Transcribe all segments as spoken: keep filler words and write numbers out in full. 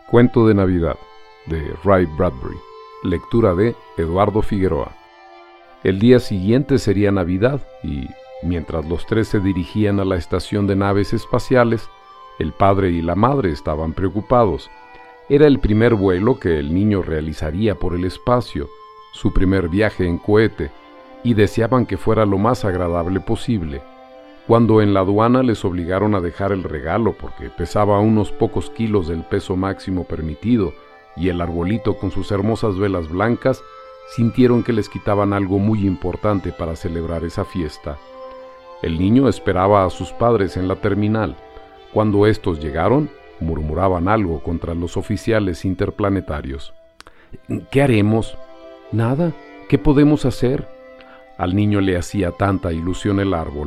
Cuento de Navidad, de Ray Bradbury. Lectura de Eduardo Figueroa. El día siguiente sería Navidad y, mientras los tres se dirigían a la estación de naves espaciales, el padre y la madre estaban preocupados. Era el primer vuelo que el niño realizaría por el espacio, su primer viaje en cohete, y deseaban que fuera lo más agradable posible. Cuando en la aduana les obligaron a dejar el regalo porque pesaba unos pocos kilos del peso máximo permitido y el arbolito con sus hermosas velas blancas, sintieron que les quitaban algo muy importante para celebrar esa fiesta. El niño esperaba a sus padres en la terminal. Cuando estos llegaron, murmuraban algo contra los oficiales interplanetarios. ¿Qué haremos? Nada. ¿Qué podemos hacer? Al niño le hacía tanta ilusión el árbol.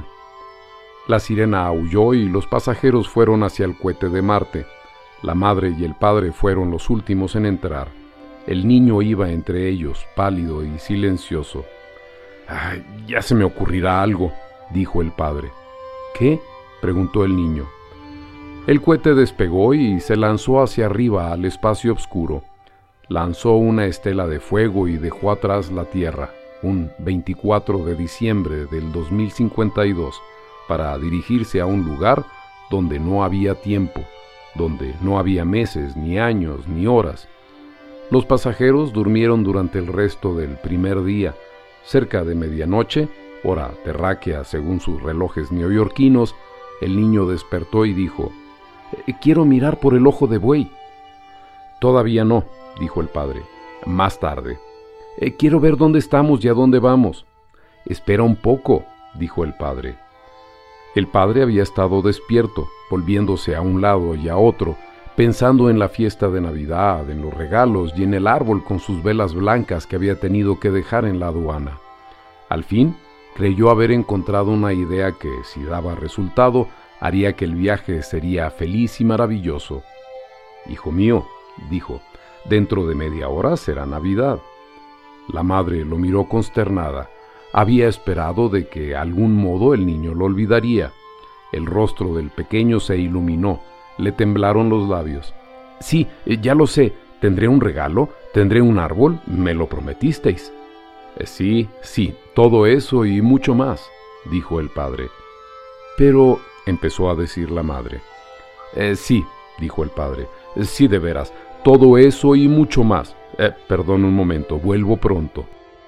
La sirena aulló y los pasajeros fueron hacia el cohete de Marte. La madre y el padre fueron los últimos en entrar. El niño iba entre ellos, pálido y silencioso. «Ay, ya se me ocurrirá algo», dijo el padre. «¿Qué?», preguntó el niño. El cohete despegó y se lanzó hacia arriba al espacio oscuro. Lanzó una estela de fuego y dejó atrás la Tierra, un veinticuatro de diciembre del dos mil cincuenta y dos, para dirigirse a un lugar donde no había tiempo, donde no había meses, ni años, ni horas. Los pasajeros durmieron durante el resto del primer día. Cerca de medianoche, hora terráquea según sus relojes neoyorquinos, el niño despertó y dijo: «Quiero mirar por el ojo de buey». «Todavía no», dijo el padre. «Más tarde». «Quiero ver dónde estamos y a dónde vamos». «Espera un poco», dijo el padre. El padre había estado despierto, volviéndose a un lado y a otro, pensando en la fiesta de Navidad, en los regalos y en el árbol con sus velas blancas que había tenido que dejar en la aduana. Al fin, creyó haber encontrado una idea que, si daba resultado, haría que el viaje sería feliz y maravilloso. «Hijo mío», dijo, «dentro de media hora será Navidad». La madre lo miró consternada. Había esperado de que, de algún modo, el niño lo olvidaría. El rostro del pequeño se iluminó. Le temblaron los labios. «Sí, ya lo sé. ¿Tendré un regalo? ¿Tendré un árbol? Me lo prometisteis». «Sí, sí, todo eso y mucho más», dijo el padre. «Pero», empezó a decir la madre. Eh, «Sí», dijo el padre. «Sí, de veras. Todo eso y mucho más. Eh, perdón un momento, vuelvo pronto».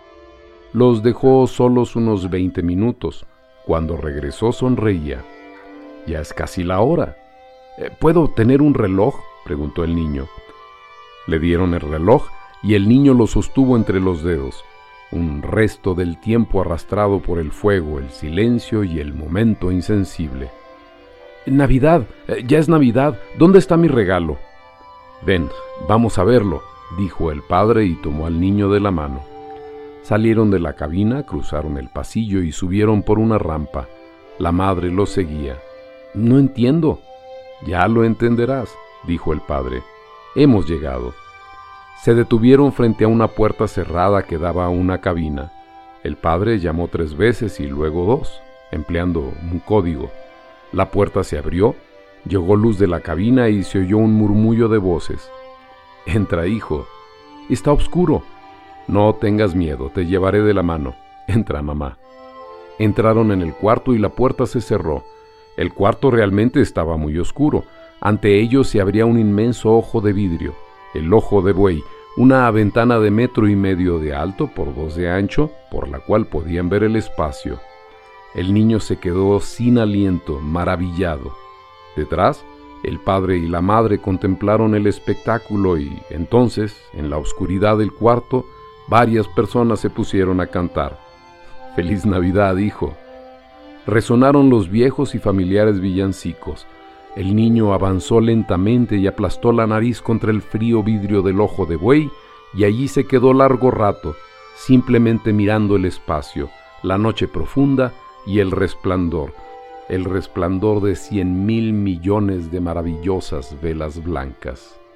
Los dejó solos unos veinte minutos. Cuando regresó sonreía. «Ya es casi la hora». «¿Puedo tener un reloj?», preguntó el niño. Le dieron el reloj y el niño lo sostuvo entre los dedos. Un resto del tiempo arrastrado por el fuego, el silencio y el momento insensible. «Navidad, ya es Navidad. ¿Dónde está mi regalo?» «Ven, vamos a verlo», dijo el padre y tomó al niño de la mano. Salieron de la cabina, cruzaron el pasillo y subieron por una rampa. La madre los seguía. «No entiendo». «Ya lo entenderás», dijo el padre. «Hemos llegado». Se detuvieron frente a una puerta cerrada que daba a una cabina. El padre llamó tres veces y luego dos, empleando un código. La puerta se abrió, llegó luz de la cabina y se oyó un murmullo de voces. «Entra, hijo». «Está oscuro». «No tengas miedo, te llevaré de la mano. Entra, mamá». Entraron en el cuarto y la puerta se cerró. El cuarto realmente estaba muy oscuro. Ante ellos se abría un inmenso ojo de vidrio, el ojo de buey, una ventana de metro y medio de alto por dos de ancho, por la cual podían ver el espacio. El niño se quedó sin aliento, maravillado. Detrás, el padre y la madre contemplaron el espectáculo y, entonces, en la oscuridad del cuarto, varias personas se pusieron a cantar. «Feliz Navidad, hijo». Resonaron los viejos y familiares villancicos. El niño avanzó lentamente y aplastó la nariz contra el frío vidrio del ojo de buey, y allí se quedó largo rato, simplemente mirando el espacio, la noche profunda y el resplandor, el resplandor de cien mil millones de maravillosas velas blancas.